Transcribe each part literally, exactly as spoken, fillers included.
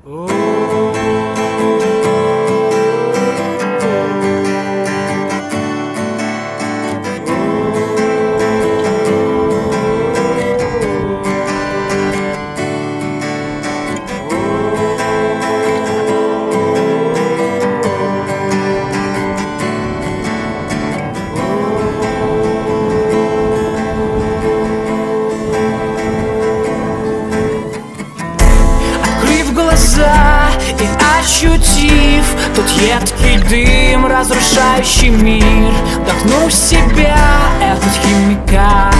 И ощутив тот едкий дым, разрушающий мир, вдохнув в себя этот химикат,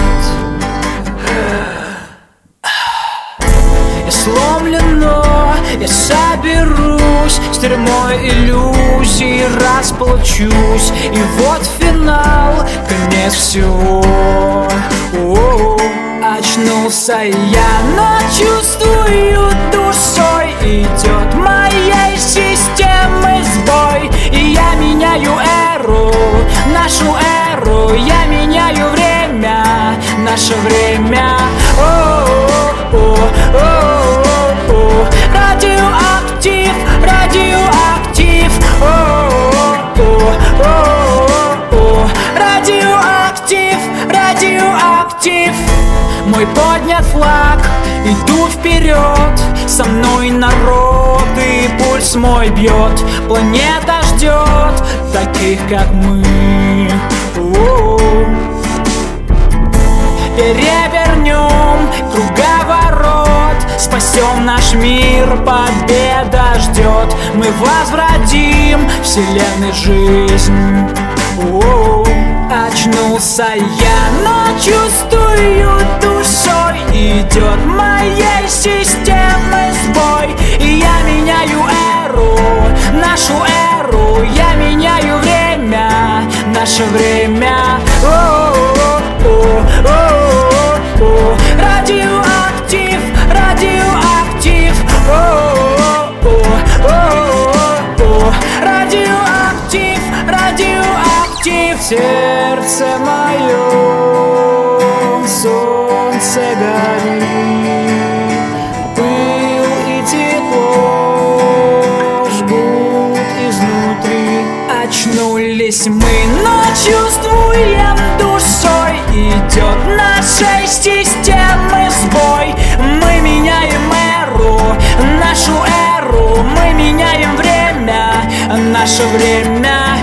я сломлено, я соберусь с тюрьмой иллюзий, расплачусь, и вот финал, конец всего. О-о-о. Очнулся я, но чувствую душой, идет моей системы сбой, и я меняю эру, нашу эру, я меняю время, наше время. О-о-о-о-о-о. Радиоактив, радиоактив. О-о-о-о-о. Радиоактив, радиоактив. Мой поднят флаг, иду вперед, со мной народ, и пульс мой бьет. Планета ждет таких, как мы. О-о-о. Перевернем круговорот, спасем наш мир, победа ждет. Мы возвратим вселенной жизнь. О-о-о. Очнулся я, но чувствую душой, идет моей системы сбой, и я меняю эру, нашу эру, я меняю время, наше время. О-о-о-о-о-о. Радиоактив, радиоактив. О-о-о-о-о. Радиоактив, радиоактив. Сердце мое, солнце горит, пыл и тепло жгут изнутри. Очнулись мы, но чувствуем душой, идет нашей системы сбой. Мы меняем эру, нашу эру, мы меняем время, наше время.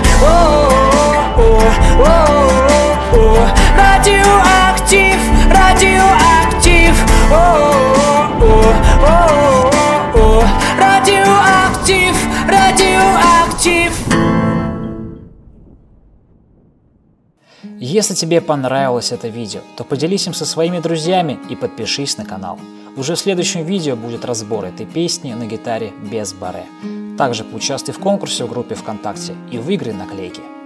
О-о-о-о-о. Радиоактив, радиоактив. О-о-о-о-о. Радиоактив, радиоактив. Если тебе понравилось это видео, то поделись им со своими друзьями и подпишись на канал. Уже в следующем видео будет разбор этой песни на гитаре без баре. Также поучаствуй в конкурсе в группе ВКонтакте и выиграй наклейки.